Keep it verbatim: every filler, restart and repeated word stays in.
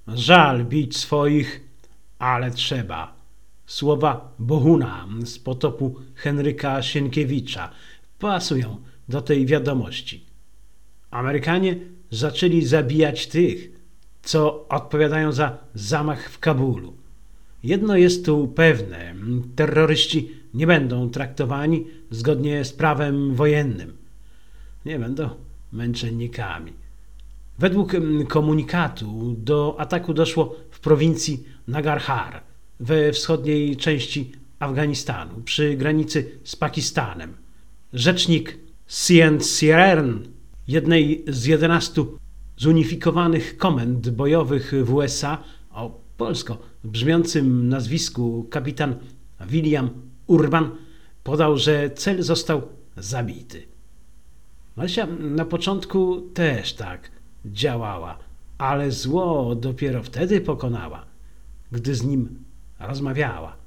Żal bić swoich, ale trzeba. Słowa Bohuna z potopu Henryka Sienkiewicza pasują do tej wiadomości. Amerykanie zaczęli zabijać tych, co odpowiadają za zamach w Kabulu. Jedno jest tu pewne, terroryści nie będą traktowani zgodnie z prawem wojennym. Nie będą męczennikami. Według komunikatu do ataku doszło w prowincji Nangarhar we wschodniej części Afganistanu przy granicy z Pakistanem. Rzecznik C N C R N, jednej z jedenastu zunifikowanych komend bojowych w U S A o polsko brzmiącym nazwisku kapitan William Urban, podał, że cel został zabity. Marysia na początku też tak działała, ale zło dopiero wtedy pokonała, gdy z nim rozmawiała.